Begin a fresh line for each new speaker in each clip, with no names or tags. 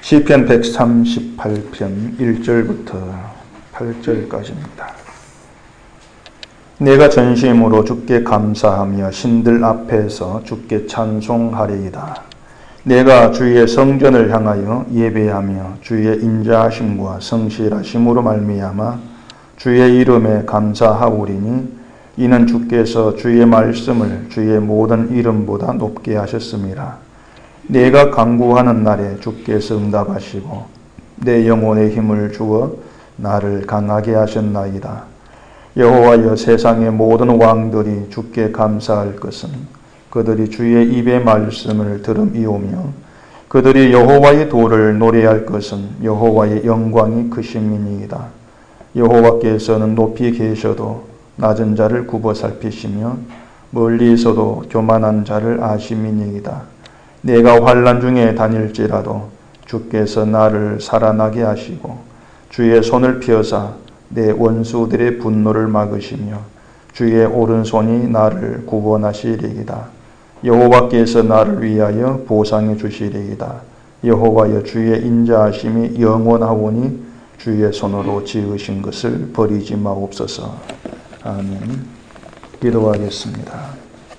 시편 138편 1절부터 8절까지입니다. 내가 전심으로 주께 감사하며 신들 앞에서 주께 찬송하리이다. 내가 주의 성전을 향하여 예배하며 주의 인자하심과 성실하심으로 말미암아 주의 이름에 감사하오리니 이는 주께서 주의 말씀을 주의 모든 이름보다 높게 하셨음이라. 내가 간구하는 날에 주께서 응답하시고 내 영혼의 힘을 주어 나를 강하게 하셨나이다. 여호와여, 세상의 모든 왕들이 주께 감사할 것은 그들이 주의 입의 말씀을 들음이오며 그들이 여호와의 도를 노래할 것은 여호와의 영광이 크심이니이다. 여호와께서는 높이 계셔도 낮은 자를 굽어 살피시며 멀리서도 교만한 자를 아심이니이다. 내가 환난 중에 다닐지라도 주께서 나를 살아나게 하시고 주의 손을 펴사 내 원수들의 분노를 막으시며 주의 오른손이 나를 구원하시리이다. 여호와께서 나를 위하여 보상해 주시리이다. 여호와여, 주의 인자하심이 영원하오니 주의 손으로 지으신 것을 버리지 마옵소서. 아멘. 기도하겠습니다.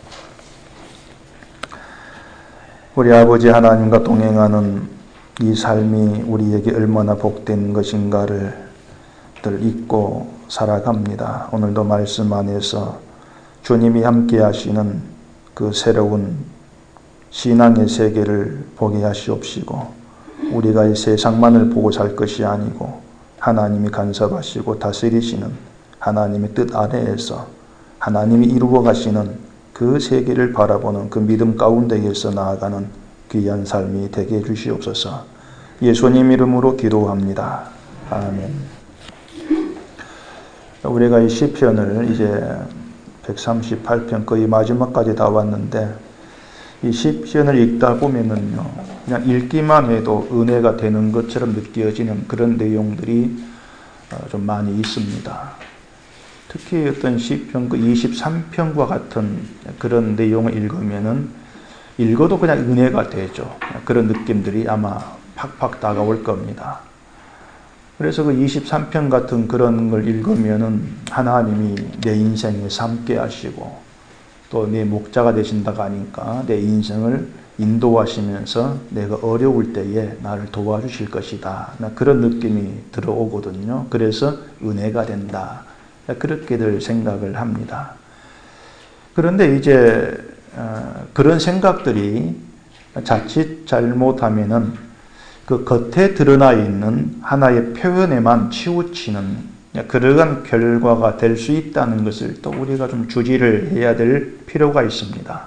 우리 아버지 하나님과 동행하는 이 삶이 우리에게 얼마나 복된 것인가를 늘 잊고 살아갑니다. 오늘도 말씀 안에서 주님이 함께 하시는 그 새로운 신앙의 세계를 보게 하시옵시고 우리가 이 세상만을 보고 살 것이 아니고 하나님이 간섭하시고 다스리시는 하나님의 뜻 아래에서 하나님이 이루어 가시는 그 세계를 바라보는 그 믿음 가운데에서 나아가는 귀한 삶이 되게 해주시옵소서. 예수님 이름으로 기도합니다. 아멘. 우리가 이 시편을 이제 138편 거의 마지막까지 다 왔는데 이 시편을 읽다 보면은요, 그냥 읽기만 해도 은혜가 되는 것처럼 느껴지는 그런 내용들이 좀 많이 있습니다. 특히 어떤 시편 그 23편과 같은 그런 내용을 읽으면은 읽어도 그냥 은혜가 되죠. 그런 느낌들이 아마 팍팍 다가올 겁니다. 그래서 그 23편 같은 그런 걸 읽으면은 하나님이 내 인생에 삼게 하시고 또 내 목자가 되신다고 하니까 내 인생을 인도하시면서 내가 어려울 때에 나를 도와주실 것이다. 그런 느낌이 들어오거든요. 그래서 은혜가 된다. 그렇게들 생각을 합니다. 그런데 이제 그런 생각들이 자칫 잘못하면은 그 겉에 드러나 있는 하나의 표현에만 치우치는 그러한 결과가 될 수 있다는 것을 또 우리가 좀 주의를 해야 될 필요가 있습니다.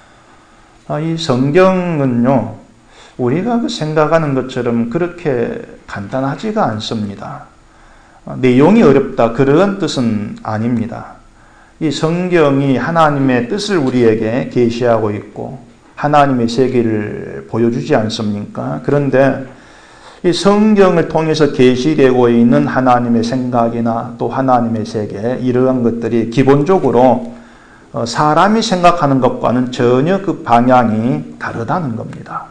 이 성경은요, 우리가 생각하는 것처럼 그렇게 간단하지가 않습니다. 내용이 어렵다, 그런 뜻은 아닙니다. 이 성경이 하나님의 뜻을 우리에게 계시하고 있고 하나님의 세계를 보여주지 않습니까? 그런데 이 성경을 통해서 계시되고 있는 하나님의 생각이나 또 하나님의 세계, 이러한 것들이 기본적으로 사람이 생각하는 것과는 전혀 그 방향이 다르다는 겁니다.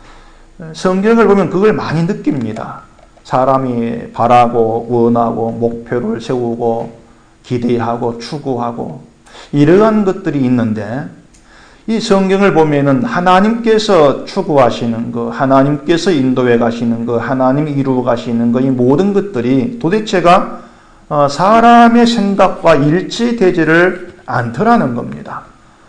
성경을 보면 그걸 많이 느낍니다. 사람이 바라고 원하고 목표를 세우고 기대하고 추구하고 이러한 것들이 있는데 이 성경을 보면은 하나님께서 추구하시는 것, 하나님께서 인도해 가시는 것, 하나님이 이루어 가시는 것, 이 모든 것들이 도대체가 사람의 생각과 일치되지를 않더라는 겁니다.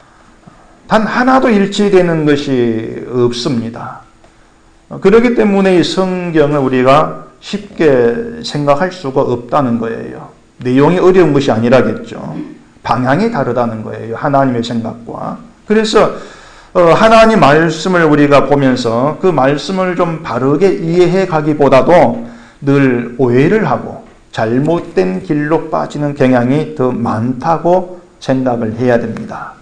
단 하나도 일치되는 것이 없습니다. 그렇기 때문에 이 성경을 우리가 쉽게 생각할 수가 없다는 거예요. 내용이 어려운 것이 아니라겠죠. 방향이 다르다는 거예요. 하나님의 생각과. 그래서 하나님 말씀을 우리가 보면서 그 말씀을 좀 바르게 이해해 가기보다도 늘 오해를 하고 잘못된 길로 빠지는 경향이 더 많다고 생각을 해야 됩니다.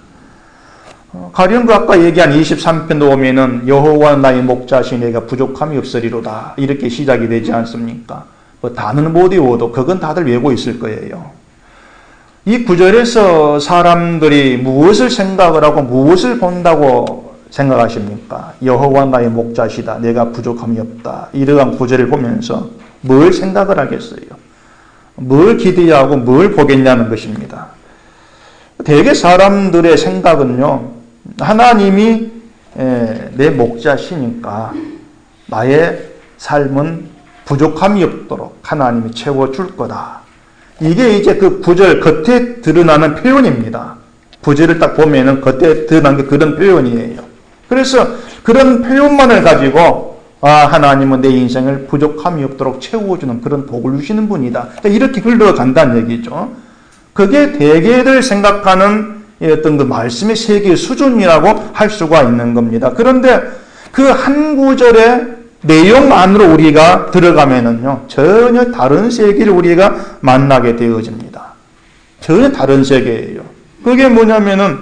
가령 그 아까 얘기한 23편도 보면은 여호와는 나의 목자시니 내가 부족함이 없으리로다, 이렇게 시작이 되지 않습니까? 뭐 다는 못 외워도 그건 다들 외우고 있을 거예요. 이 구절에서 사람들이 무엇을 생각을 하고 무엇을 본다고 생각하십니까? 여호와 나의 목자시다. 내가 부족함이 없다. 이러한 구절을 보면서 뭘 생각을 하겠어요? 뭘 기대하고 뭘 보겠냐는 것입니다. 대개 사람들의 생각은요, 하나님이 내 목자시니까 나의 삶은 부족함이 없도록 하나님이 채워줄 거다. 이게 이제 그 구절 겉에 드러나는 표현입니다. 구절을 딱 보면은 겉에 드러난 게 그런 표현이에요. 그래서 그런 표현만을 가지고 하나님은 내 인생을 부족함이 없도록 채워주는 그런 복을 주시는 분이다. 이렇게 흘러간다는 얘기죠. 그게 대개들 생각하는 어떤 그 말씀의 세계의 수준이라고 할 수가 있는 겁니다. 그런데 그 한 구절의 내용 안으로 우리가 들어가면은요, 전혀 다른 세계를 우리가 만나게 되어집니다. 전혀 다른 세계예요. 그게 뭐냐면은,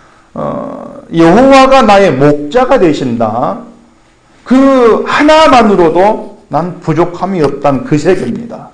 여호와가 나의 목자가 되신다. 그 하나만으로도 난 부족함이 없다는 그 세계입니다.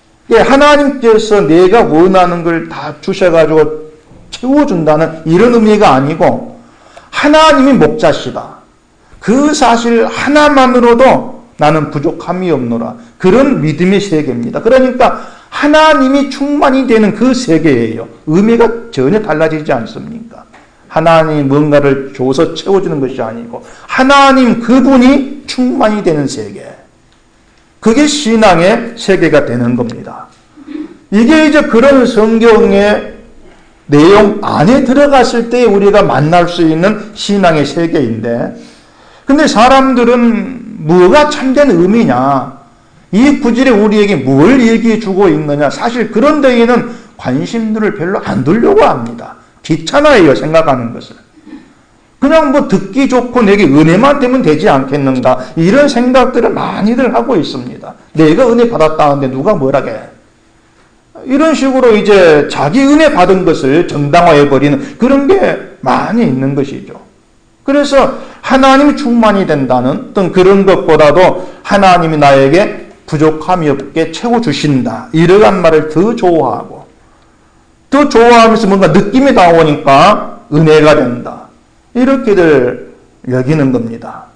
하나님께서 내가 원하는 걸 다 주셔가지고 채워준다는 이런 의미가 아니고, 하나님이 목자시다. 그 사실 하나만으로도 나는 부족함이 없노라. 그런 믿음의 세계입니다. 그러니까 하나님이 충만이 되는 그 세계예요. 의미가 전혀 달라지지 않습니까? 하나님이 뭔가를 줘서 채워주는 것이 아니고 하나님 그분이 충만이 되는 세계. 그게 신앙의 세계가 되는 겁니다. 이게 이제 그런 성경의 내용 안에 들어갔을 때 우리가 만날 수 있는 신앙의 세계인데, 근데 사람들은 뭐가 참된 의미냐, 이 구절에 우리에게 뭘 얘기해 주고 있느냐, 사실 그런 데에는 관심들을 별로 안 두려고 합니다. 귀찮아요, 생각하는 것을. 그냥 뭐 듣기 좋고 내게 은혜만 되면 되지 않겠는가, 이런 생각들을 많이들 하고 있습니다. 내가 은혜 받았다는데 누가 뭐라게. 이런 식으로 이제 자기 은혜 받은 것을 정당화해버리는 그런 게 많이 있는 것이죠. 그래서 하나님이 충만이 된다는 어떤 그런 것보다도 하나님이 나에게 부족함이 없게 채워주신다. 이러한 말을 더 좋아하고, 더 좋아하면서 뭔가 느낌이 나오니까 은혜가 된다. 이렇게들 여기는 겁니다.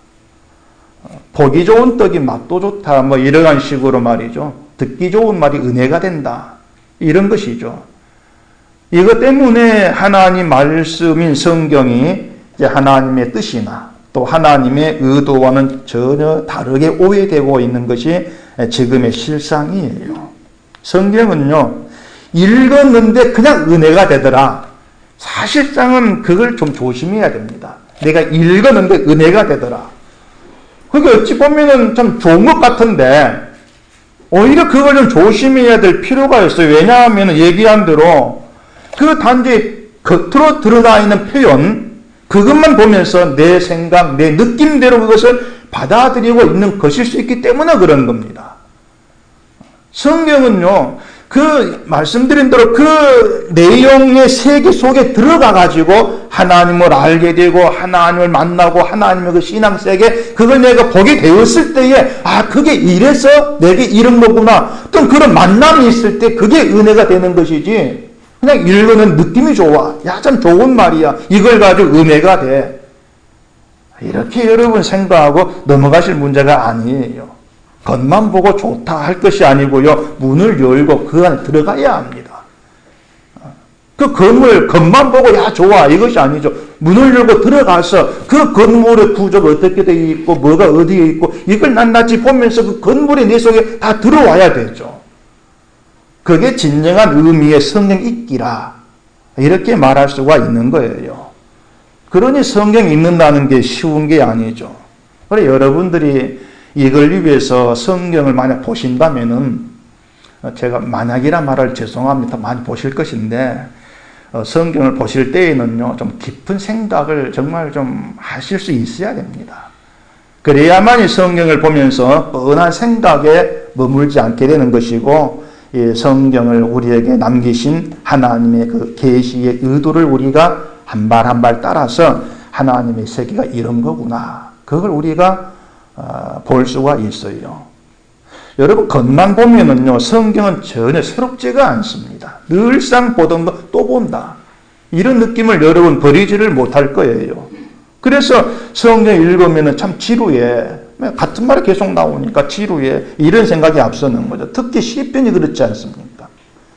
보기 좋은 떡이 맛도 좋다. 뭐 이러한 식으로 말이죠. 듣기 좋은 말이 은혜가 된다. 이런 것이죠. 이것 때문에 하나님 말씀인 성경이 이제 하나님의 뜻이나 또 하나님의 의도와는 전혀 다르게 오해되고 있는 것이 지금의 실상이에요. 성경은요, 읽었는데 그냥 은혜가 되더라. 사실상은 그걸 좀 조심해야 됩니다. 내가 읽었는데 은혜가 되더라. 그게 어찌 보면은 참 좋은 것 같은데, 오히려 그걸 좀 조심해야 될 필요가 있어요. 왜냐하면 얘기한 대로 그 단지 겉으로 드러나 있는 표현, 그것만 보면서 내 생각, 내 느낌대로 그것을 받아들이고 있는 것일 수 있기 때문에 그런 겁니다. 성경은요, 그 말씀드린 대로 그 내용의 세계 속에 들어가가지고 하나님을 알게 되고 하나님을 만나고 하나님의 그 신앙세계, 그걸 내가 보게 되었을 때에 그게 이래서 내게 이런 거구나. 어떤 그런 만남이 있을 때 그게 은혜가 되는 것이지, 그냥 읽는 느낌이 좋아. 야, 참 좋은 말이야. 이걸 가지고 은혜가 돼. 이렇게 여러분 생각하고 넘어가실 문제가 아니에요. 겉만 보고 좋다 할 것이 아니고요. 문을 열고 그 안에 들어가야 합니다. 그 건물 겉만 보고 야 좋아 이것이 아니죠. 문을 열고 들어가서 그 건물의 구조가 어떻게 되어 있고 뭐가 어디에 있고 이걸 낱낱이 보면서 그 건물이 내 속에 다 들어와야 되죠. 그게 진정한 의미의 성경 읽기라 이렇게 말할 수가 있는 거예요. 그러니 성경 읽는다는 게 쉬운 게 아니죠. 그래 여러분들이 이걸 위해서 성경을 만약 보신다면은, 제가 만약이라 말할 죄송합니다. 많이 보실 것인데, 성경을 보실 때에는요, 좀 깊은 생각을 정말 좀 하실 수 있어야 됩니다. 그래야만 이 성경을 보면서 뻔한 생각에 머물지 않게 되는 것이고, 이 성경을 우리에게 남기신 하나님의 그 계시의 의도를 우리가 한 발 한 발 따라서 하나님의 세계가 이런 거구나. 그걸 우리가 볼 수가 있어요. 여러분 겉만 보면은요 성경은 전혀 새롭지가 않습니다. 늘상 보던 거 또 본다. 이런 느낌을 여러분 버리지를 못할 거예요. 그래서 성경 읽으면 참 지루해. 같은 말이 계속 나오니까 지루해. 이런 생각이 앞서는 거죠. 특히 시편이 그렇지 않습니까?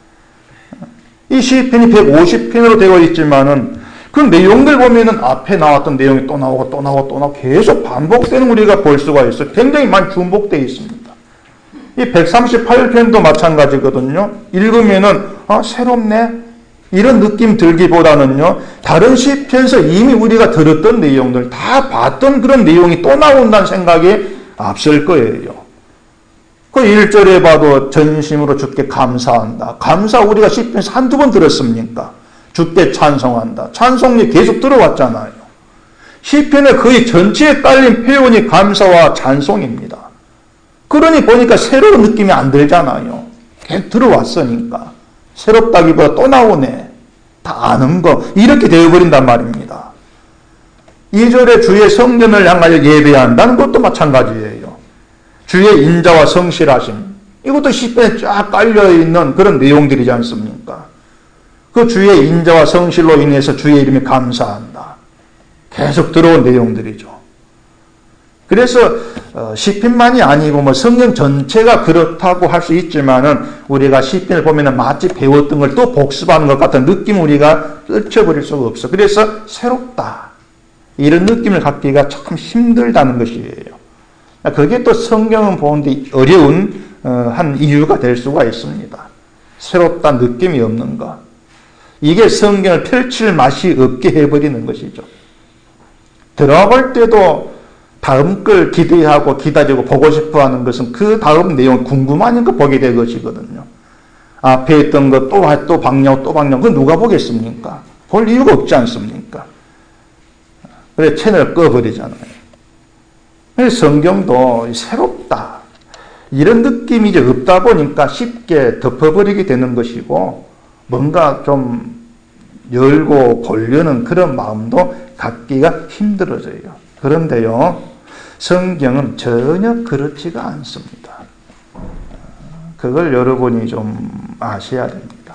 이 시편이 150편으로 되어 있지만은 그 내용들 보면은 앞에 나왔던 내용이 또 나오고 또 나오고 또 나오고 계속 반복되는 우리가 볼 수가 있어요. 굉장히 많이 중복되어 있습니다. 이 138편도 마찬가지거든요. 읽으면은 새롭네. 이런 느낌 들기보다는요, 다른 시편에서 이미 우리가 들었던 내용들, 다 봤던 그런 내용이 또 나온다는 생각이 앞설 거예요. 그 1절에 봐도 전심으로 주께 감사한다. 감사 우리가 시편에서 한두 번 들었습니까? 주께 찬송한다. 찬송이 계속 들어왔잖아요. 시편의 거의 전체에 깔린 표현이 감사와 찬송입니다. 그러니 보니까 새로운 느낌이 안 들잖아요. 계속 들어왔으니까. 새롭다기보다 또 나오네. 다 아는 거. 이렇게 되어버린단 말입니다. 2절에 주의 성전을 향하여 예배한다는 것도 마찬가지예요. 주의 인자와 성실하심. 이것도 시편에 쫙 깔려있는 그런 내용들이지 않습니까? 그 주의 인자와 성실로 인해서 주의 이름에 감사한다. 계속 들어온 내용들이죠. 그래서 시편만이 아니고 뭐 성경 전체가 그렇다고 할 수 있지만은 우리가 시편을 보면은 마치 배웠던 걸 또 복습하는 것 같은 느낌을 우리가 떨쳐버릴 수가 없어. 그래서 새롭다. 이런 느낌을 갖기가 참 힘들다는 것이에요. 그게 또 성경은 보는데 어려운 한 이유가 될 수가 있습니다. 새롭다 느낌이 없는 것. 이게 성경을 펼칠 맛이 없게 해버리는 것이죠. 들어볼 때도 다음 걸 기대하고 기다리고 보고 싶어 하는 것은 그 다음 내용 궁금하니까 보게 될 것이거든요. 앞에 있던 거 또 방영 그건 누가 보겠습니까? 볼 이유가 없지 않습니까? 그래서 채널 꺼버리잖아요. 그래서 성경도 새롭다. 이런 느낌이 이제 없다 보니까 쉽게 덮어버리게 되는 것이고 뭔가 좀 열고 보려는 그런 마음도 갖기가 힘들어져요. 그런데요, 성경은 전혀 그렇지가 않습니다. 그걸 여러분이 좀 아셔야 됩니다.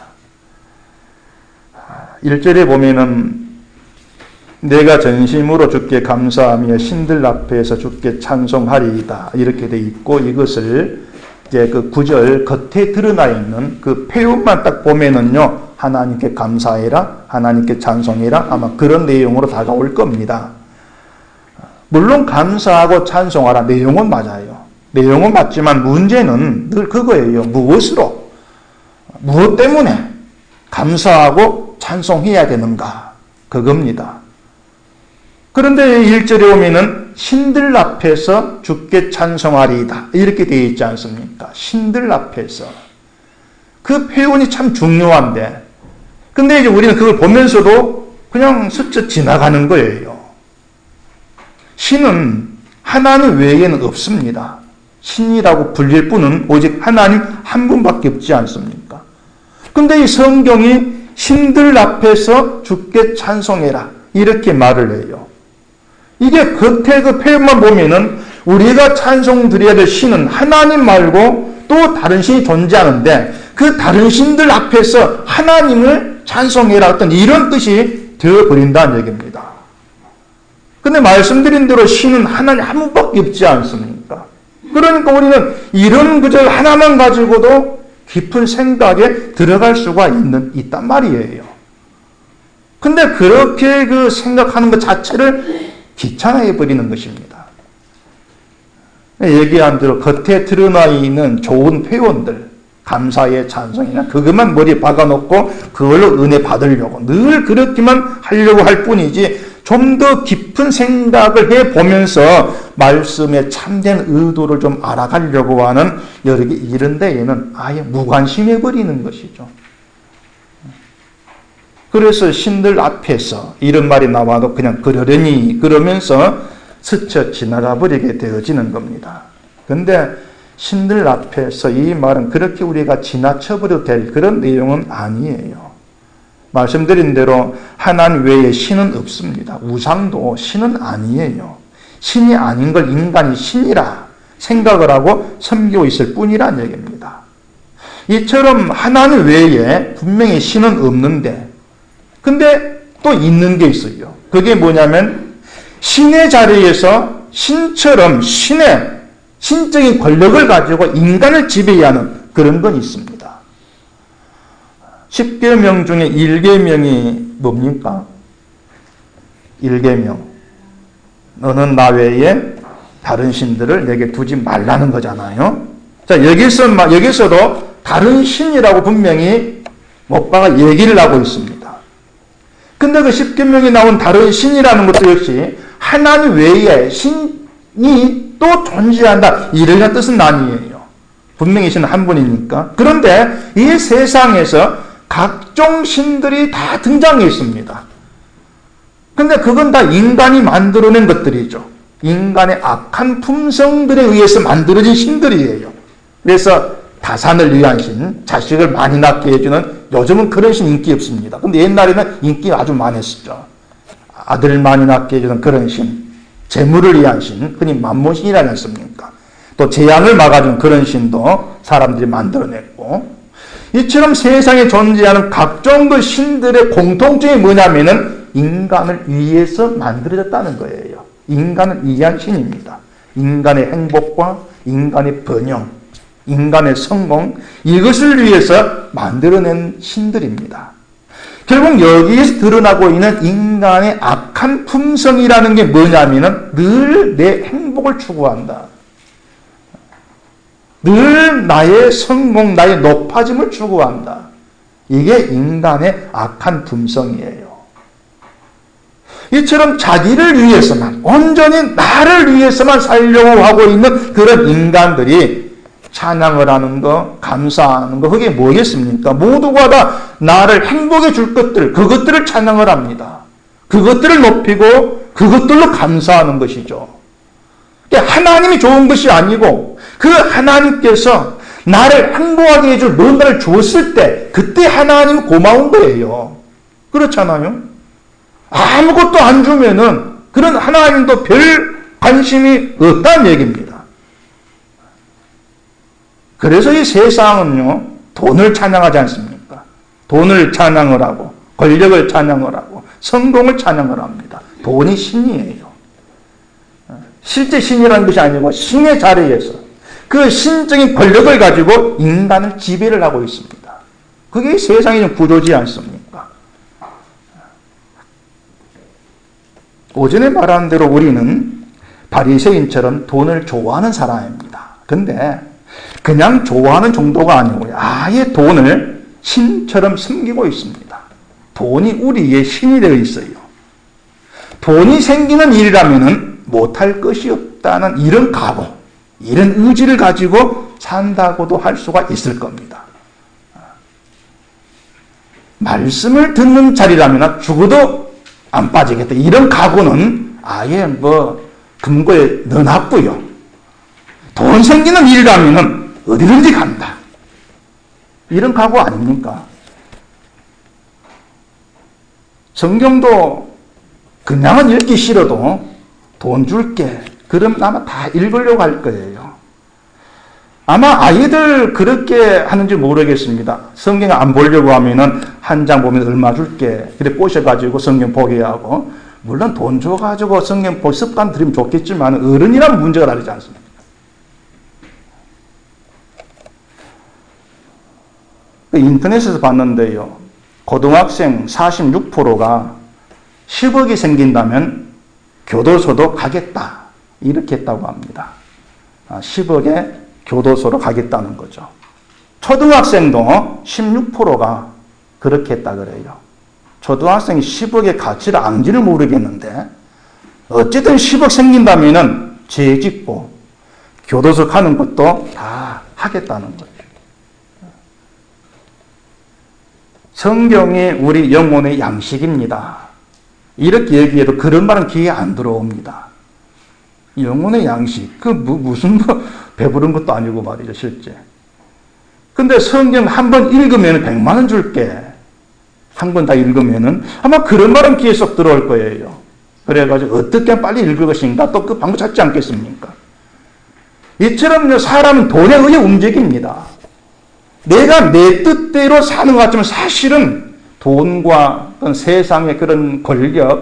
1절에 보면은 내가 전심으로 주께 감사하며 신들 앞에서 주께 찬송하리이다. 이렇게 돼 있고 이것을 이제 그 9절 겉에 드러나 있는 그 표현만 딱 보면은요, 하나님께 감사해라, 하나님께 찬송해라, 아마 그런 내용으로 다가올 겁니다. 물론 감사하고 찬송하라 내용은 맞아요. 내용은 맞지만 문제는 늘 그거예요. 무엇으로? 무엇 때문에 감사하고 찬송해야 되는가? 그겁니다. 그런데 1절에 오면은 신들 앞에서 주께 찬송하리이다. 이렇게 되어 있지 않습니까? 신들 앞에서. 그 표현이 참 중요한데, 근데 이제 우리는 그걸 보면서도 그냥 스쳐 지나가는 거예요. 신은 하나님 외에는 없습니다. 신이라고 불릴 분은 오직 하나님 한 분밖에 없지 않습니까? 근데 이 성경이 신들 앞에서 주께 찬송해라. 이렇게 말을 해요. 이게 겉에 그 표현만 보면은 우리가 찬송 드려야 될 신은 하나님 말고 또 다른 신이 존재하는데 그 다른 신들 앞에서 하나님을 찬송해라 어떤 이런 뜻이 되어버린다는 얘기입니다. 근데 말씀드린 대로 신은 하나님 한 분밖에 없지 않습니까? 그러니까 우리는 이런 구절 하나만 가지고도 깊은 생각에 들어갈 수가 있단 말이에요. 근데 그렇게 그 생각하는 것 자체를 귀찮아해 버리는 것입니다. 얘기한 대로 겉에 드러나 있는 좋은 표현들, 감사의 찬송이나 그것만 머리에 박아놓고 그걸로 은혜 받으려고 늘 그렇게만 하려고 할 뿐이지 좀 더 깊은 생각을 해보면서 말씀의 참된 의도를 좀 알아가려고 하는 이런 데에는 아예 무관심해버리는 것이죠. 그래서 신들 앞에서 이런 말이 나와도 그냥 그러려니 그러면서 스쳐 지나가 버리게 되어지는 겁니다. 근데 신들 앞에서 이 말은 그렇게 우리가 지나쳐버려도 될 그런 내용은 아니에요. 말씀드린 대로 하나님 외에 신은 없습니다. 우상도 신은 아니에요. 신이 아닌 걸 인간이 신이라 생각을 하고 섬기고 있을 뿐이란 얘기입니다. 이처럼 하나님 외에 분명히 신은 없는데 근데 또 있는 게 있어요. 그게 뭐냐면 신의 자리에서 신처럼 신의 신적인 권력을 가지고 인간을 지배하는 그런 건 있습니다. 10계명 중에 1계명이 뭡니까? 1계명. 너는 나 외에 다른 신들을 내게 두지 말라는 거잖아요. 자, 여기서도 다른 신이라고 분명히 목바가 얘기를 하고 있습니다. 근데 그 10계명에 나온 다른 신이라는 것도 역시 하나님 외에 신이 또 존재한다. 이런 뜻은 아니에요. 분명히 신은 한 분이니까. 그런데 이 세상에서 각종 신들이 다 등장해 있습니다. 근데 그건 다 인간이 만들어낸 것들이죠. 인간의 악한 품성들에 의해서 만들어진 신들이에요. 그래서 다산을 위한 신, 자식을 많이 낳게 해주는, 요즘은 그런 신 인기 없습니다. 근데 옛날에는 인기 아주 많았었죠. 아들 많이 낳게 해주는 그런 신, 재물을 위한 신, 흔히 만몬신이라지 않습니까? 또 재앙을 막아주는 그런 신도 사람들이 만들어냈고, 이처럼 세상에 존재하는 각종 그 신들의 공통점이 뭐냐면은 인간을 위해서 만들어졌다는 거예요. 인간을 위한 신입니다. 인간의 행복과 인간의 번영, 인간의 성공, 이것을 위해서 만들어낸 신들입니다. 결국 여기에서 드러나고 있는 인간의 악한 품성이라는 게 뭐냐면은 늘 내 행복을 추구한다. 늘 나의 성공, 나의 높아짐을 추구한다. 이게 인간의 악한 품성이에요. 이처럼 자기를 위해서만, 온전히 나를 위해서만 살려고 하고 있는 그런 인간들이 찬양을 하는 거, 감사하는 거, 그게 뭐겠습니까? 모두가 다 나를 행복해 줄 것들, 그것들을 찬양을 합니다. 그것들을 높이고 그것들로 감사하는 것이죠. 하나님이 좋은 것이 아니고 그 하나님께서 나를 행복하게 해줄 뭔가를 주었을 때 그때 하나님이 고마운 거예요. 그렇잖아요? 아무것도 안 주면은 그런 하나님도 별 관심이 없다는 얘기입니다. 그래서 이 세상은요, 돈을 찬양하지 않습니까? 돈을 찬양을 하고, 권력을 찬양을 하고, 성공을 찬양을 합니다. 돈이 신이에요. 실제 신이라는 것이 아니고 신의 자리에서 그 신적인 권력을 가지고 인간을 지배를 하고 있습니다. 그게 세상의 구조지 않습니까? 오전에 말한 대로 우리는 바리새인처럼 돈을 좋아하는 사람입니다. 근데 그냥 좋아하는 정도가 아니고 아예 돈을 신처럼 섬기고 있습니다. 돈이 우리의 신이 되어 있어요. 돈이 생기는 일이라면 못할 것이 없다는 이런 각오, 이런 의지를 가지고 산다고도 할 수가 있을 겁니다. 말씀을 듣는 자리라면 죽어도 안 빠지겠다. 이런 각오는 아예 금고에 넣어놨고요. 돈 생기는 일이라면 어디든지 간다. 이런 각오 아닙니까? 성경도 그냥은 읽기 싫어도 돈 줄게. 그럼 아마 다 읽으려고 할 거예요. 아마 아이들 그렇게 하는지 모르겠습니다. 성경 안 보려고 하면은 한 장 보면 얼마 줄게. 그래 꼬셔가지고 성경 보게 하고. 물론 돈 줘가지고 성경 볼 습관 들이면 좋겠지만 어른이라면 문제가 다르지 않습니까? 인터넷에서 봤는데요. 고등학생 46%가 10억이 생긴다면 교도소도 가겠다. 이렇게 했다고 합니다. 10억에 교도소로 가겠다는 거죠. 초등학생도 16%가 그렇게 했다 그래요. 초등학생이 10억의 가치를 안지를 모르겠는데 어쨌든 10억 생긴다면 죄 짓고 교도소 가는 것도 다 하겠다는 거죠. 성경이 우리 영혼의 양식입니다. 이렇게 얘기해도 그런 말은 귀에 안 들어옵니다. 영혼의 양식, 무슨 배부른 것도 아니고 말이죠, 실제. 근데 성경 한 번 읽으면 100만 원 줄게. 한 번 다 읽으면은 아마 그런 말은 귀에 쏙 들어올 거예요. 그래가지고 어떻게 빨리 읽을 것인가 또 그 방법 찾지 않겠습니까? 이처럼 사람은 돈에 의해 움직입니다. 내가 내 뜻대로 사는 것 같지만 사실은 돈과 세상의 그런 권력,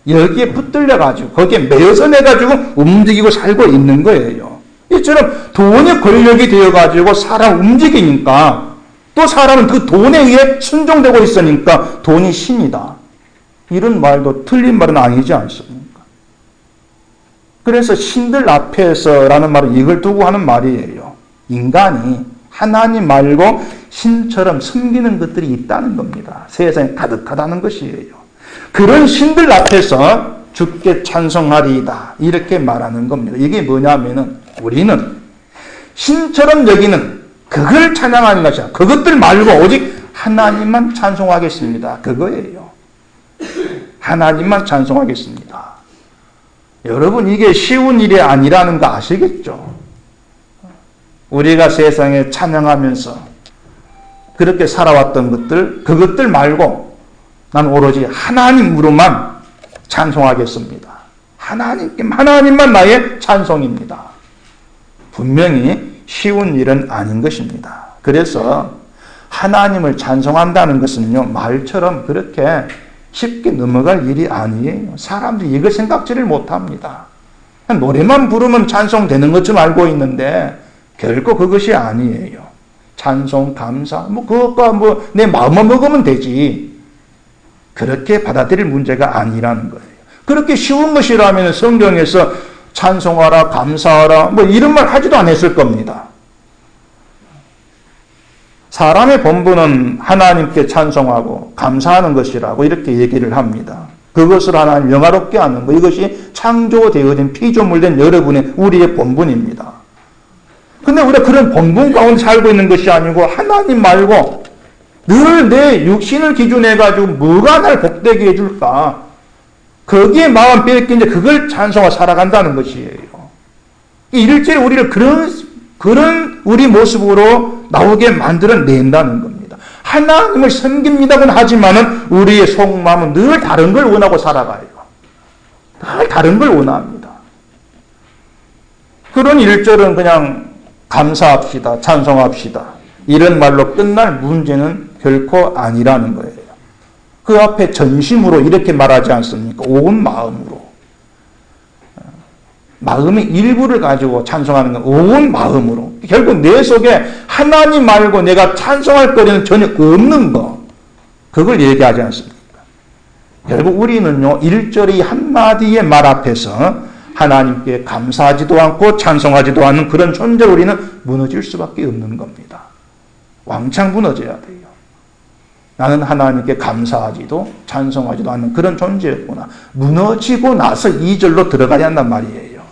여기에 붙들려가지고 거기에 매여서 내가지고 움직이고 살고 있는 거예요. 이처럼 돈이 권력이 되어가지고 사람 움직이니까 또 사람은 그 돈에 의해 순종되고 있으니까 돈이 신이다. 이런 말도 틀린 말은 아니지 않습니까? 그래서 신들 앞에서라는 말은 이걸 두고 하는 말이에요. 인간이 하나님 말고 신처럼 섬기는 것들이 있다는 겁니다. 세상에 가득하다는 것이에요. 그런 신들 앞에서 주께 찬송하리이다. 이렇게 말하는 겁니다. 이게 뭐냐면은 우리는 신처럼 여기는 그걸 찬양하는 것이야. 그것들 말고 오직 하나님만 찬송하겠습니다. 그거예요. 하나님만 찬송하겠습니다. 여러분 이게 쉬운 일이 아니라는 거 아시겠죠? 우리가 세상에 찬양하면서 그렇게 살아왔던 것들, 그것들 말고 난 오로지 하나님으로만 찬송하겠습니다. 하나님만 나의 찬송입니다. 분명히 쉬운 일은 아닌 것입니다. 그래서 하나님을 찬송한다는 것은요, 말처럼 그렇게 쉽게 넘어갈 일이 아니에요. 사람들이 이걸 생각지를 못합니다. 노래만 부르면 찬송되는 것처럼 알고 있는데 결코 그것이 아니에요. 찬송, 감사, 그것과 내 마음만 먹으면 되지. 그렇게 받아들일 문제가 아니라는 거예요. 그렇게 쉬운 것이라면 성경에서 찬송하라, 감사하라, 이런 말 하지도 않았을 겁니다. 사람의 본분은 하나님께 찬송하고 감사하는 것이라고 이렇게 얘기를 합니다. 그것을 하나님 영화롭게 하는 것, 이것이 창조되어진 피조물된 여러분의 우리의 본분입니다. 근데 우리가 그런 본분 가운데 살고 있는 것이 아니고 하나님 말고 늘 내 육신을 기준해가지고 뭐가 날 복되게 해줄까? 거기에 마음 뺏긴 그걸 찬송하고 살아간다는 것이에요. 일제히 우리를 그런 우리 모습으로 나오게 만들어낸다는 겁니다. 하나님을 섬깁니다고는 하지만은 우리의 속마음은 늘 다른 걸 원하고 살아가요. 늘 다른 걸 원합니다. 그런 일절은 그냥 감사합시다, 찬송합시다. 이런 말로 끝날 문제는 결코 아니라는 거예요. 그 앞에 전심으로 이렇게 말하지 않습니까? 온 마음으로. 마음의 일부를 가지고 찬송하는 건 온 마음으로. 결국 내 속에 하나님 말고 내가 찬송할 거리는 전혀 없는 거. 그걸 얘기하지 않습니까? 결국 우리는요, 1절의 한마디의 말 앞에서 하나님께 감사하지도 않고 찬송하지도 않는 그런 존재로 우리는 무너질 수밖에 없는 겁니다. 왕창 무너져야 돼요. 나는 하나님께 감사하지도 찬송하지도 않는 그런 존재였구나. 무너지고 나서 2절로 들어가야 한단 말이에요.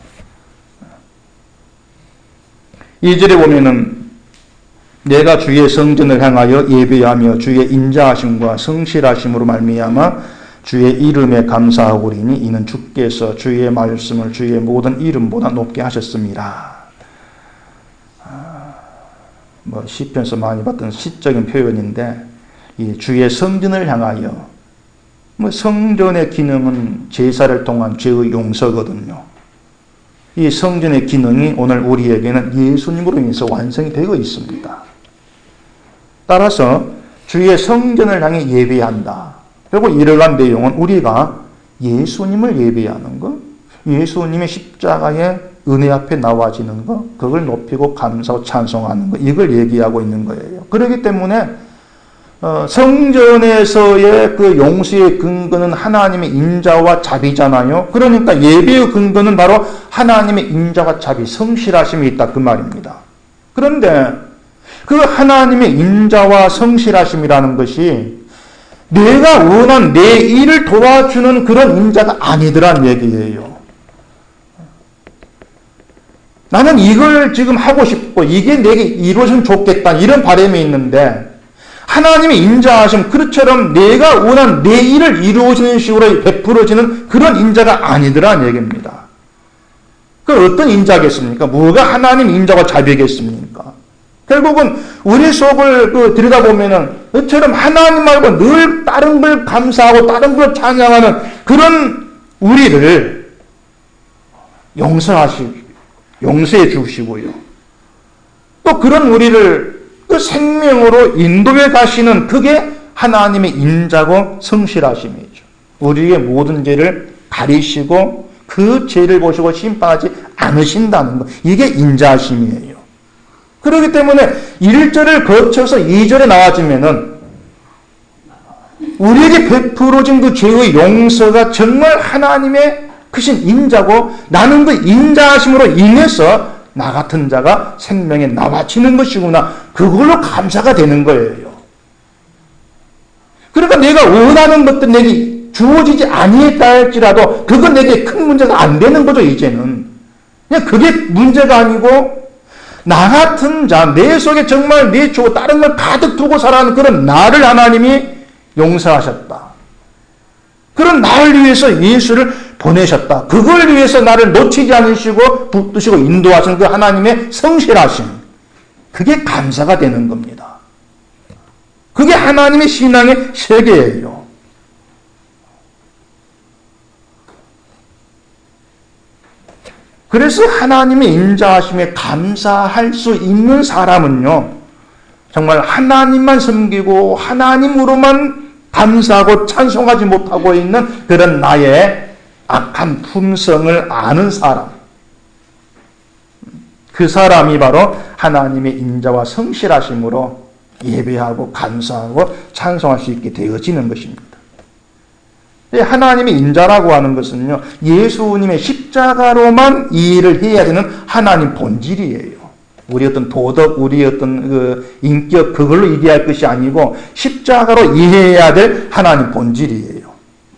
2절에 보면은 내가 주의 성전을 향하여 예배하며 주의 인자하심과 성실하심으로 말미암아 주의 이름에 감사하오리니 이는 주께서 주의 말씀을 주의 모든 이름보다 높게 하셨습니다. 시편에서 많이 봤던 시적인 표현인데 이 주의 성전을 향하여 성전의 기능은 제사를 통한 죄의 용서거든요. 이 성전의 기능이 오늘 우리에게는 예수님으로 인해서 완성이 되고 있습니다. 따라서 주의 성전을 향해 예배한다. 그리고 이러한 내용은 우리가 예수님을 예배하는 것, 예수님의 십자가의 은혜 앞에 나와지는 것, 그걸 높이고 감사하고 찬송하는 것, 이걸 얘기하고 있는 거예요. 그렇기 때문에 성전에서의 그 용서의 근거는 하나님의 인자와 자비잖아요. 그러니까 예배의 근거는 바로 하나님의 인자와 자비, 성실하심이 있다 그 말입니다. 그런데 그 하나님의 인자와 성실하심이라는 것이 내가 원한 내 일을 도와주는 그런 인자가 아니더란 얘기예요. 나는 이걸 지금 하고 싶고 이게 내게 이루어지면 좋겠다 이런 바람이 있는데 하나님의 인자하심 그처럼 내가 원한 내 일을 이루어지는 식으로 베풀어지는 그런 인자가 아니더란 얘기입니다. 그 어떤 인자겠습니까? 뭐가 하나님 인자와 자비겠습니까? 결국은 우리 속을 들여다보면은 그처럼 하나님 말고 늘 다른 걸 감사하고 다른 걸 찬양하는 그런 우리를 용서해 주시고요. 또 그런 우리를 그 생명으로 인도해 가시는 그게 하나님의 인자고 성실하심이죠. 우리의 모든 죄를 가리시고 그 죄를 보시고 심판하지 않으신다는 것. 이게 인자하심이에요. 그렇기 때문에 1절을 거쳐서 2절에 나와지면은 우리에게 베풀어진 그 죄의 용서가 정말 하나님의 크신 인자고 나는 그 인자하심으로 인해서 나 같은 자가 생명에 나와지는 것이구나. 그걸로 감사가 되는 거예요. 그러니까 내가 원하는 것들 내게 주어지지 아니했다 할지라도 그건 내게 큰 문제가 안 되는 거죠. 이제는 그냥 그게 문제가 아니고 나 같은 자, 내 속에 정말 내 주고 다른 걸 가득 두고 살아가는 그런 나를 하나님이 용서하셨다. 그런 나를 위해서 예수를 보내셨다. 그걸 위해서 나를 놓치지 않으시고 붙드시고 인도하신 그 하나님의 성실하심. 그게 감사가 되는 겁니다. 그게 하나님의 신앙의 세계예요. 그래서 하나님의 인자하심에 감사할 수 있는 사람은요, 정말 하나님만 섬기고 하나님으로만 감사하고 찬송하지 못하고 있는 그런 나의 악한 품성을 아는 사람. 그 사람이 바로 하나님의 인자와 성실하심으로 예배하고 감사하고 찬송할 수 있게 되어지는 것입니다. 하나님의 인자라고 하는 것은요, 예수님의 십자가로만 이해를 해야 되는 하나님 본질이에요. 우리 어떤 도덕, 우리 어떤 그 인격, 그걸로 이해할 것이 아니고 십자가로 이해해야 될 하나님 본질이에요.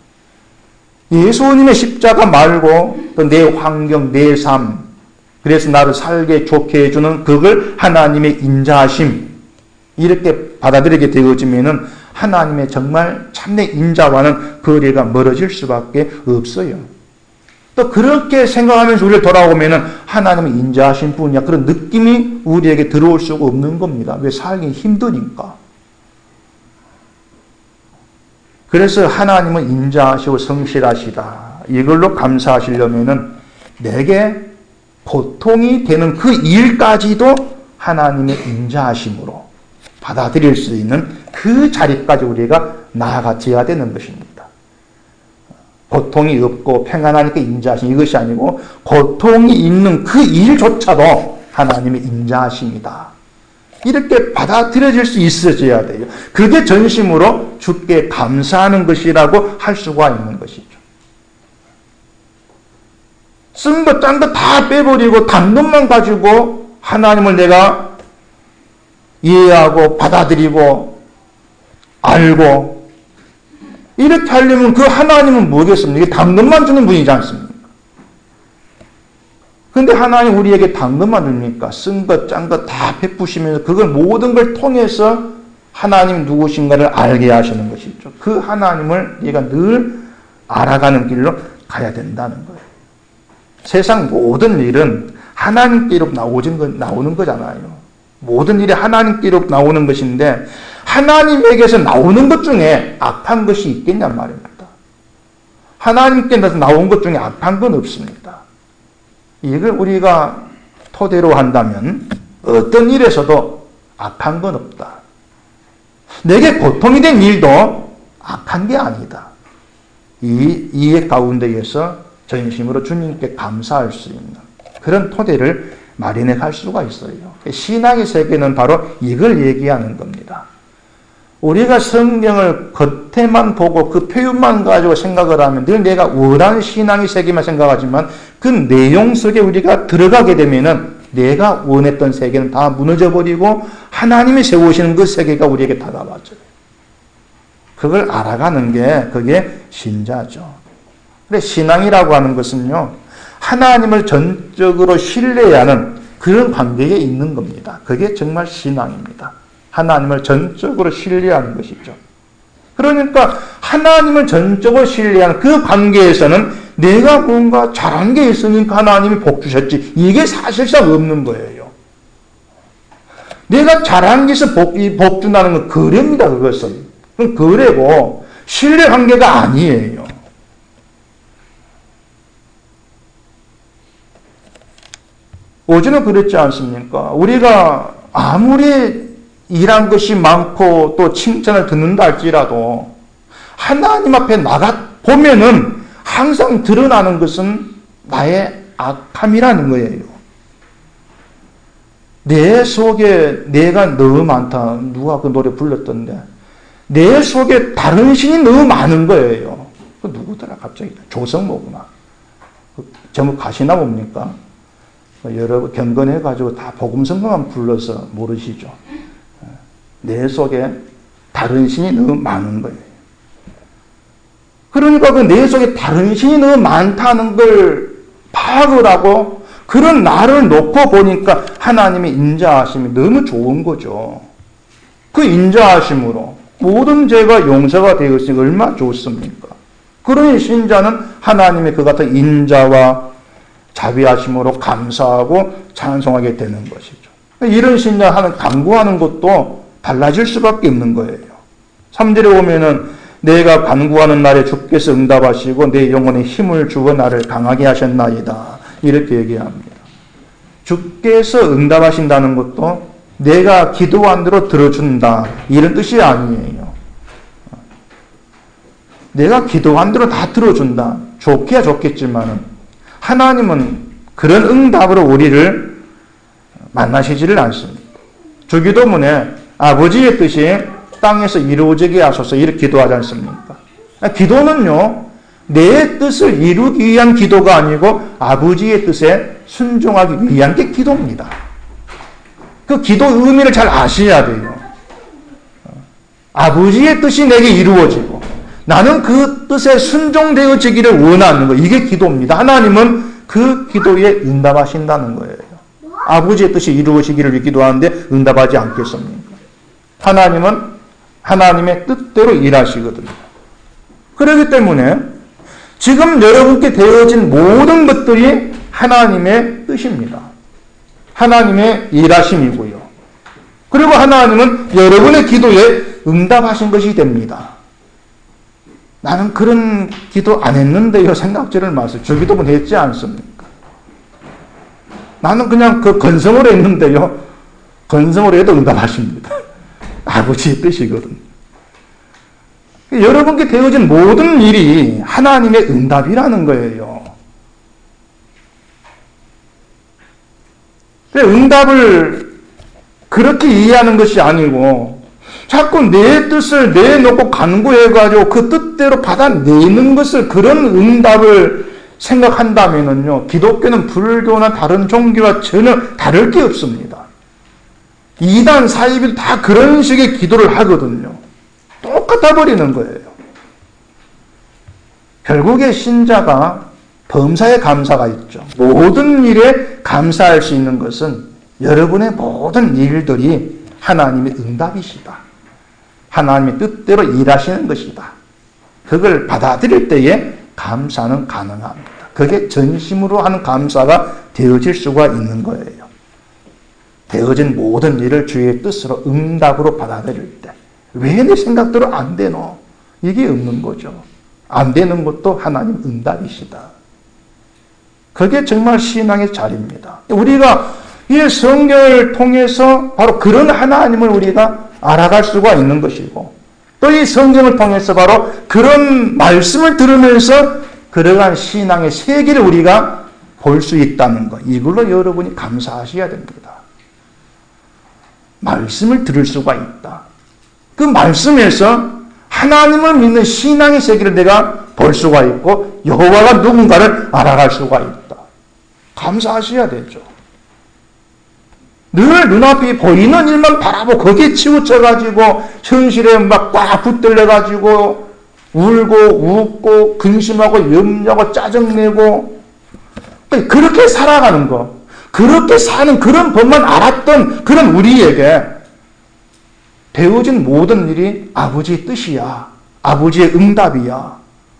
예수님의 십자가 말고 또 내 환경, 내 삶, 그래서 나를 살게 좋게 해주는 그걸 하나님의 인자하심, 이렇게 받아들이게 되어지면은 하나님의 정말 참내 인자와는 거리가 멀어질 수밖에 없어요. 또 그렇게 생각하면서 우리를 돌아오면은 하나님의 인자하신 분이야. 그런 느낌이 우리에게 들어올 수가 없는 겁니다. 왜? 살기 힘드니까. 그래서 하나님은 인자하시고 성실하시다. 이걸로 감사하시려면은 내게 고통이 되는 그 일까지도 하나님의 인자하심으로 받아들일 수 있는 그 자리까지 우리가 나아가야 되는 것입니다. 고통이 없고 평안하니까 인자하심 이것이 아니고 고통이 있는 그 일조차도 하나님의 인자하심이다. 이렇게 받아들여질 수 있어져야 돼요. 그게 전심으로 주께 감사하는 것이라고 할 수가 있는 것이죠. 쓴 것 짠 것 다 빼버리고 단것만 가지고 하나님을 내가 이해하고 받아들이고 알고 이렇게 하려면 그 하나님은 뭐겠습니까? 이게 당근만 주는 분이지 않습니까? 그런데 하나님 우리에게 당근만 줍니까? 쓴 것, 짠 것 다 베푸시면서 그걸 모든 걸 통해서 하나님 누구신가를 알게 하시는 것이죠. 그 하나님을 네가 늘 알아가는 길로 가야 된다는 거예요. 세상 모든 일은 하나님께로 나오는 거잖아요. 모든 일이 하나님께로 나오는 것인데 하나님에게서 나오는 것 중에 악한 것이 있겠냔 말입니다. 하나님께서 나온 것 중에 악한 건 없습니다. 이걸 우리가 토대로 한다면 어떤 일에서도 악한 건 없다. 내게 고통이 된 일도 악한 게 아니다. 이 이해 가운데에서 전심으로 주님께 감사할 수 있는 그런 토대를 마련해 갈 수가 있어요. 신앙의 세계는 바로 이걸 얘기하는 겁니다. 우리가 성경을 겉에만 보고 그 표현만 가지고 생각을 하면 늘 내가 원하는 신앙의 세계만 생각하지만 그 내용 속에 우리가 들어가게 되면은 내가 원했던 세계는 다 무너져버리고 하나님이 세우시는 그 세계가 우리에게 다가와져요. 그걸 알아가는 게 그게 신자죠. 근데 신앙이라고 하는 것은요, 하나님을 전적으로 신뢰하는 그런 관계에 있는 겁니다. 그게 정말 신앙입니다. 하나님을 전적으로 신뢰하는 것이죠. 그러니까 하나님을 전적으로 신뢰하는 그 관계에서는 내가 뭔가 잘한 게 있으니까 하나님이 복 주셨지. 이게 사실상 없는 거예요. 내가 잘한 게 있어 복 준다는 건 거래입니다. 그것은. 그건 거래고 신뢰 관계가 아니에요. 어제는 그랬지 않습니까? 우리가 아무리 일한 것이 많고 또 칭찬을 듣는다 할지라도 하나님 앞에 나가 보면은 항상 드러나는 것은 나의 악함이라는 거예요. 내 속에 내가 너무 많다. 누가 그 노래 불렀던데. 내 속에 다른 신이 너무 많은 거예요. 그 누구더라 갑자기. 조성모구나. 제목 가시나 봅니까? 여러분 경건해가지고 다 복음성가만 불러서 모르시죠. 내 속에 다른 신이 너무 많은 거예요. 그러니까 그 내 속에 다른 신이 너무 많다는 걸 파악을 하고 그런 나를 놓고 보니까 하나님의 인자하심이 너무 좋은 거죠. 그 인자하심으로 모든 죄가 용서가 되었으니 얼마나 좋습니까? 그러니 신자는 하나님의 그 같은 인자와 자비하심으로 감사하고 찬송하게 되는 것이죠. 이런 신자하는 간구하는 것도 달라질 수밖에 없는 거예요. 3절에 보면은 내가 간구하는 날에 주께서 응답하시고 내 영혼에 힘을 주어 나를 강하게 하셨나이다. 이렇게 얘기합니다. 주께서 응답하신다는 것도 내가 기도한 대로 들어준다. 이런 뜻이 아니에요. 내가 기도한 대로 다 들어준다. 좋게야 좋겠지만은 하나님은 그런 응답으로 우리를 만나시지를 않습니다. 주기도문에 아버지의 뜻이 땅에서 이루어지게 하소서 이렇게 기도하지 않습니까? 기도는요, 내 뜻을 이루기 위한 기도가 아니고 아버지의 뜻에 순종하기 위한 게 기도입니다. 그 기도 의미를 잘 아셔야 돼요. 아버지의 뜻이 내게 이루어지고 나는 그 뜻에 순종되어지기를 원하는 거, 이게 기도입니다. 하나님은 그 기도에 응답하신다는 거예요. 아버지의 뜻이 이루어지기를 기도하는데 응답하지 않겠습니까? 하나님은 하나님의 뜻대로 일하시거든요. 그렇기 때문에 지금 여러분께 되어진 모든 것들이 하나님의 뜻입니다. 하나님의 일하심이고요. 그리고 하나님은 여러분의 기도에 응답하신 것이 됩니다. 나는 그런 기도 안 했는데요. 생각지를 마세요. 주기도문 했지 않습니까? 나는 그냥 그 건성으로 했는데요. 건성으로 해도 응답하십니다. 아버지의 뜻이거든요. 여러분께 되어진 모든 일이 하나님의 응답이라는 거예요. 응답을 그렇게 이해하는 것이 아니고 자꾸 내 뜻을 내놓고 간구해가지고 그 뜻대로 받아내는 것을 그런 응답을 생각한다면요, 기독교는 불교나 다른 종교와 전혀 다를 게 없습니다. 이단, 사이비 다 그런 식의 기도를 하거든요. 똑같아 버리는 거예요. 결국에 신자가 범사에 감사가 있죠. 모든 일에 감사할 수 있는 것은 여러분의 모든 일들이 하나님의 응답이시다. 하나님의 뜻대로 일하시는 것이다. 그걸 받아들일 때에 감사는 가능합니다. 그게 전심으로 하는 감사가 되어질 수가 있는 거예요. 되어진 모든 일을 주의 뜻으로 응답으로 받아들일 때 왜 내 생각대로 안 되노? 이게 없는 거죠. 안 되는 것도 하나님 응답이시다. 그게 정말 신앙의 자리입니다. 우리가 이 성경을 통해서 바로 그런 하나님을 우리가 알아갈 수가 있는 것이고 또 이 성경을 통해서 바로 그런 말씀을 들으면서 그러한 신앙의 세계를 우리가 볼 수 있다는 것. 이걸로 여러분이 감사하셔야 됩니다. 말씀을 들을 수가 있다. 그 말씀에서 하나님을 믿는 신앙의 세계를 내가 볼 수가 있고 여호와가 누군가를 알아갈 수가 있다. 감사하셔야 되죠. 늘 눈앞이 보이는 일만 바라보고 거기에 치우쳐가지고 현실에 막 꽉 붙들려가지고 울고 웃고 근심하고 염려하고 짜증내고 그렇게 살아가는 거, 그렇게 사는 그런 법만 알았던 그런 우리에게 되어진 모든 일이 아버지의 뜻이야. 아버지의 응답이야.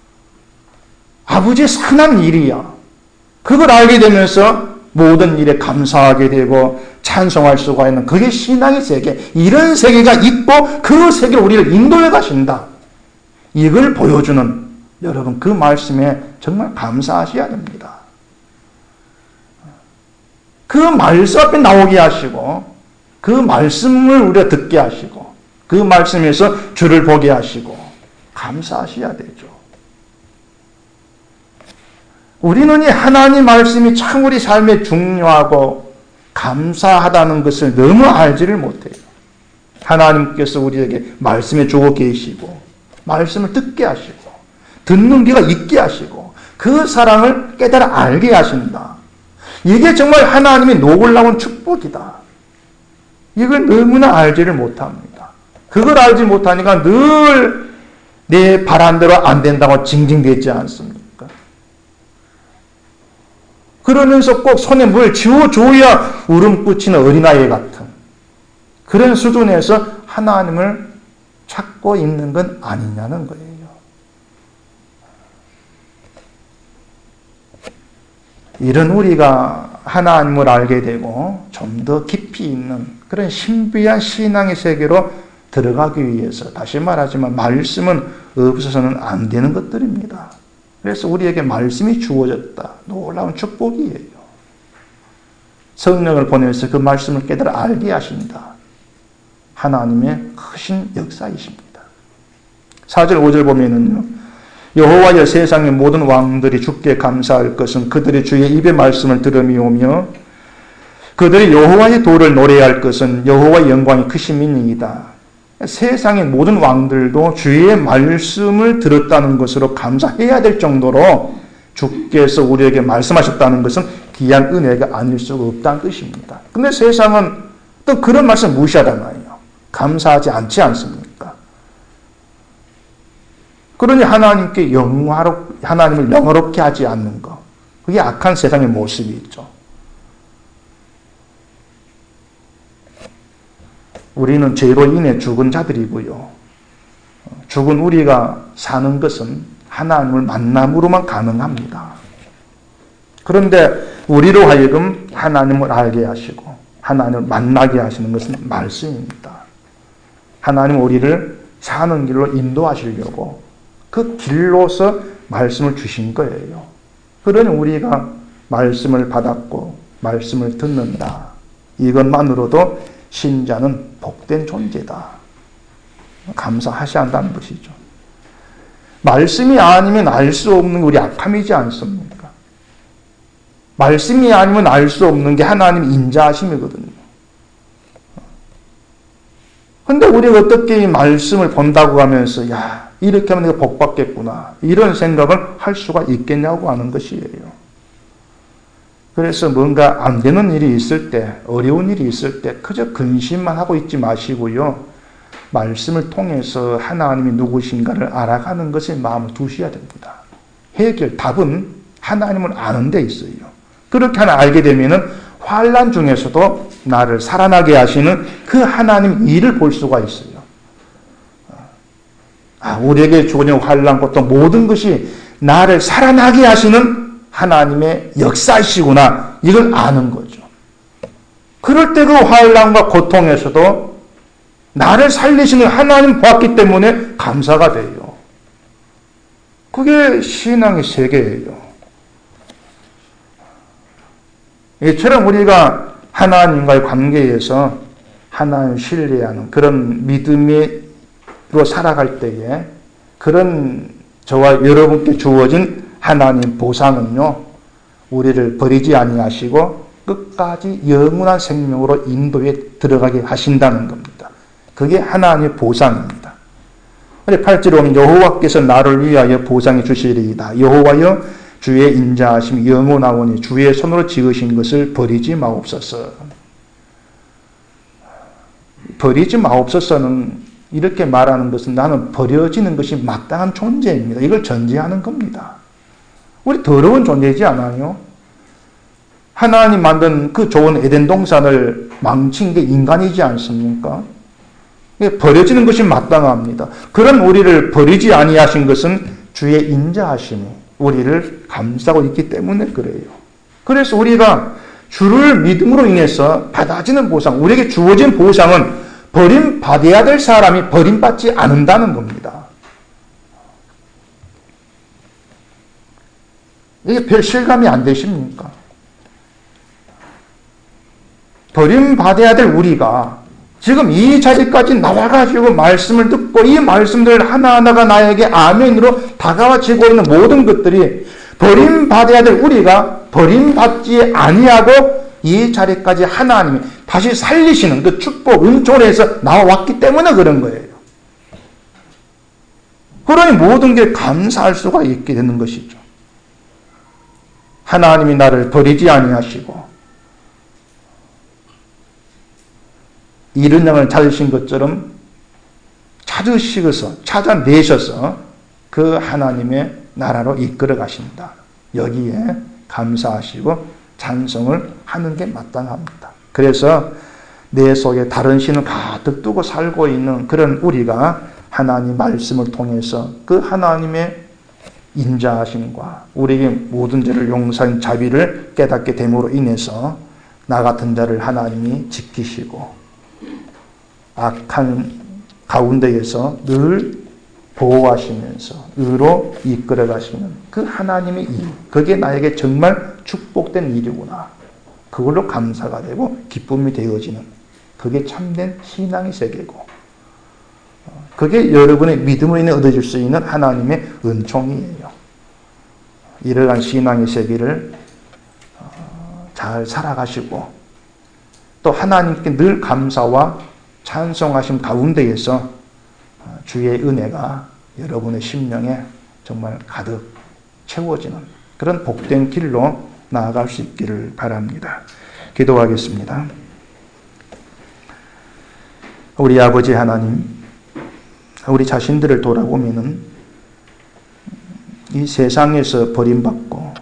아버지의 선한 일이야. 그걸 알게 되면서 모든 일에 감사하게 되고 찬송할 수가 있는 그게 신앙의 세계. 이런 세계가 있고 그 세계로 우리를 인도해 가신다. 이걸 보여주는 여러분 그 말씀에 정말 감사하셔야 됩니다. 그 말씀 앞에 나오게 하시고 그 말씀을 우리가 듣게 하시고 그 말씀에서 주를 보게 하시고 감사하셔야 되죠. 우리는 이 하나님 말씀이 참 우리 삶에 중요하고 감사하다는 것을 너무 알지를 못해요. 하나님께서 우리에게 말씀해 주고 계시고 말씀을 듣게 하시고 듣는 귀가 있게 하시고 그 사랑을 깨달아 알게 하신다. 이게 정말 하나님의 놀라운 축복이다. 이걸 너무나 알지를 못합니다. 그걸 알지 못하니까 늘 내 바람대로 안 된다고 징징대지 않습니까? 그러면서 꼭 손에 뭘 쥐어줘야 울음 꽂히는 어린아이 같은 그런 수준에서 하나님을 찾고 있는 건 아니냐는 거예요. 이런 우리가 하나님을 알게 되고 좀 더 깊이 있는 그런 신비한 신앙의 세계로 들어가기 위해서 다시 말하지만 말씀은 없어서는 안 되는 것들입니다. 그래서 우리에게 말씀이 주어졌다. 놀라운 축복이에요. 성령을 보내서 그 말씀을 깨달아 알게 하신다. 하나님의 크신 역사이십니다. 4절 5절 보면은요. 여호와여 세상의 모든 왕들이 주께 감사할 것은 그들이 주의 입의 말씀을 들음이오며 그들이 여호와의 도를 노래할 것은 여호와의 영광이 크심이니이다. 세상의 모든 왕들도 주의 말씀을 들었다는 것으로 감사해야 될 정도로 주께서 우리에게 말씀하셨다는 것은 귀한 은혜가 아닐 수가 없다는 뜻입니다. 근데 세상은 또 그런 말씀 무시하단 말이에요. 감사하지 않지 않습니까? 그러니 하나님을 영화롭게 하지 않는 것. 그게 악한 세상의 모습이 있죠. 우리는 죄로 인해 죽은 자들이고요. 죽은 우리가 사는 것은 하나님을 만남으로만 가능합니다. 그런데 우리로 하여금 하나님을 알게 하시고 하나님을 만나게 하시는 것은 말씀입니다. 하나님 우리를 사는 길로 인도하시려고 그 길로서 말씀을 주신 거예요. 그러니 우리가 말씀을 받았고 말씀을 듣는다. 이것만으로도 신자는 복된 존재다. 감사하셔야 한다는 것이죠. 말씀이 아니면 알 수 없는 우리 악함이지 않습니까? 말씀이 아니면 알 수 없는 게 하나님 인자하심이거든요. 근데 우리가 어떻게 이 말씀을 본다고 하면서 야 이렇게 하면 내가 복 받겠구나 이런 생각을 할 수가 있겠냐고 하는 것이에요. 그래서 뭔가 안 되는 일이 있을 때 어려운 일이 있을 때 그저 근심만 하고 있지 마시고요. 말씀을 통해서 하나님이 누구신가를 알아가는 것에 마음을 두셔야 됩니다. 해결 답은 하나님을 아는 데 있어요. 그렇게 하나 알게 되면은 환난 중에서도 나를 살아나게 하시는 그 하나님 일을 볼 수가 있어요. 우리에게 주어진 환난, 고통 모든 것이 나를 살아나게 하시는 하나님의 역사이시구나 이걸 아는 거죠. 그럴 때 그 환난과 고통에서도 나를 살리시는 하나님 보았기 때문에 감사가 돼요. 그게 신앙의 세계예요. 이처럼 우리가 하나님과의 관계에서 하나님을 신뢰하는 그런 믿음으로 살아갈 때에 그런 저와 여러분께 주어진 하나님 보상은요. 우리를 버리지 아니하시고 끝까지 영원한 생명으로 인도에 들어가게 하신다는 겁니다. 그게 하나님의 보상입니다. 8절에 보면 여호와께서 나를 위하여 보상해 주시리이다. 여호와여 주의 인자하심이 영원하오니 주의 손으로 지으신 것을 버리지 마옵소서. 버리지 마옵소서는 이렇게 말하는 것은 나는 버려지는 것이 마땅한 존재입니다. 이걸 전제하는 겁니다. 우리 더러운 존재이지 않아요? 하나님 만든 그 좋은 에덴 동산을 망친 게 인간이지 않습니까? 버려지는 것이 마땅합니다. 그런 우리를 버리지 아니하신 것은 주의 인자하심이 우리를 감싸고 있기 때문에 그래요. 그래서 우리가 주를 믿음으로 인해서 받아지는 보상, 우리에게 주어진 보상은 버림받아야 될 사람이 버림받지 않는다는 겁니다. 이게 별 실감이 안 되십니까? 버림받아야 될 우리가 지금 이 자리까지 나와가지고 말씀을 듣고 이 말씀들 하나하나가 나에게 아멘으로 다가와지고 있는 모든 것들이 버림받아야 될 우리가 버림받지 아니하고 이 자리까지 하나님이 다시 살리시는 그 축복, 은총을 해서 나와왔기 때문에 그런 거예요. 그러니 모든 게 감사할 수가 있게 되는 것이죠. 하나님이 나를 버리지 아니하시고 이른 양을 찾으신 것처럼 찾아내셔서 그 하나님의 나라로 이끌어 가신다. 여기에 감사하시고 찬송을 하는 게 마땅합니다. 그래서 내 속에 다른 신을 가득 두고 살고 있는 그런 우리가 하나님 말씀을 통해서 그 하나님의 인자하심과 우리에게 모든 죄를 용서한 자비를 깨닫게 됨으로 인해서 나 같은 자를 하나님이 지키시고 악한 가운데에서 늘 보호하시면서 의로 이끌어 가시는 그 하나님의 일, 그게 나에게 정말 축복된 일이구나. 그걸로 감사가 되고 기쁨이 되어지는, 그게 참된 신앙의 세계고, 그게 여러분의 믿음으로 인해 얻어질 수 있는 하나님의 은총이에요. 이러한 신앙의 세계를 잘 살아가시고 또 하나님께 늘 감사와 찬송하심 가운데에서 주의 은혜가 여러분의 심령에 정말 가득 채워지는 그런 복된 길로 나아갈 수 있기를 바랍니다. 기도하겠습니다. 우리 아버지 하나님, 우리 자신들을 돌아보면은 이 세상에서 버림받고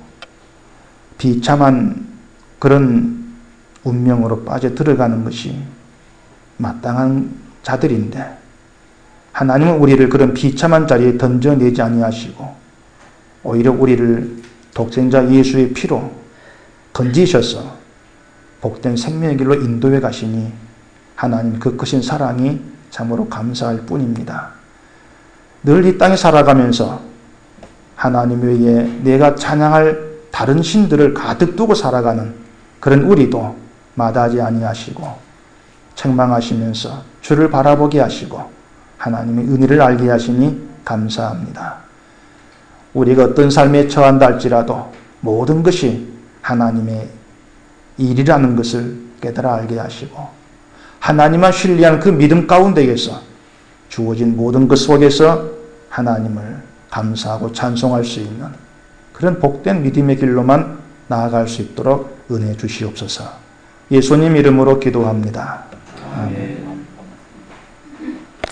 비참한 그런 운명으로 빠져 들어가는 것이 마땅한 자들인데 하나님은 우리를 그런 비참한 자리에 던져내지 아니하시고 오히려 우리를 독생자 예수의 피로 건지셔서 복된 생명의 길로 인도해 가시니 하나님 그 크신 사랑이 참으로 감사할 뿐입니다. 늘 이 땅에 살아가면서 하나님 외에 내가 찬양할 다른 신들을 가득 두고 살아가는 그런 우리도 마다하지 아니하시고 책망하시면서 주를 바라보게 하시고 하나님의 은혜를 알게 하시니 감사합니다. 우리가 어떤 삶에 처한다 할지라도 모든 것이 하나님의 일이라는 것을 깨달아 알게 하시고 하나님만 신뢰하는 그 믿음 가운데에서 주어진 모든 것 속에서 하나님을 감사하고 찬송할 수 있는 그런 복된 믿음의 길로만 나아갈 수 있도록 은혜 주시옵소서. 예수님 이름으로 기도합니다. 아멘.